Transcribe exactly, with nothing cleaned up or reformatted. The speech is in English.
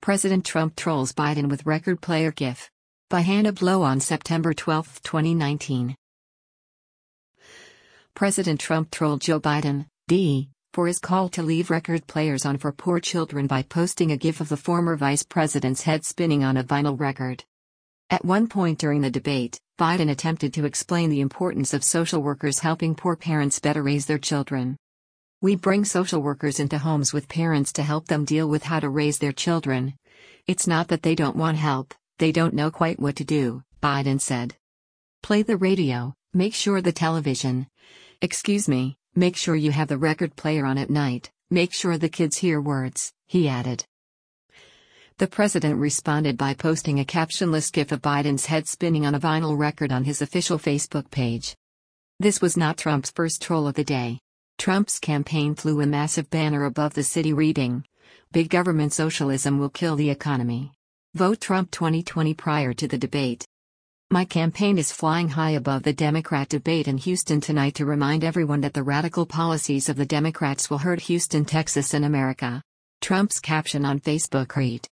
President Trump trolls Biden with record player gif. By Hannah Blow on September twelfth, twenty nineteen. President Trump trolled Joe Biden, D, for his call to leave record players on for poor children by posting a gif of the former vice president's head spinning on a vinyl record. At one point during the debate, Biden attempted to explain the importance of social workers helping poor parents better raise their children. "We bring social workers into homes with parents to help them deal with how to raise their children. It's not that they don't want help, they don't know quite what to do," Biden said. "Play the radio, make sure the television. Excuse me, make sure you have the record player on at night, make sure the kids hear words," he added. The president responded by posting a captionless gif of Biden's head spinning on a vinyl record on his official Facebook page. This was not Trump's first troll of the day. Trump's campaign flew a massive banner above the city reading, "Big government socialism will kill the economy. Vote Trump twenty twenty." Prior to the debate, "My campaign is flying high above the Democrat debate in Houston tonight to remind everyone that the radical policies of the Democrats will hurt Houston, Texas and America." Trump's caption on Facebook read,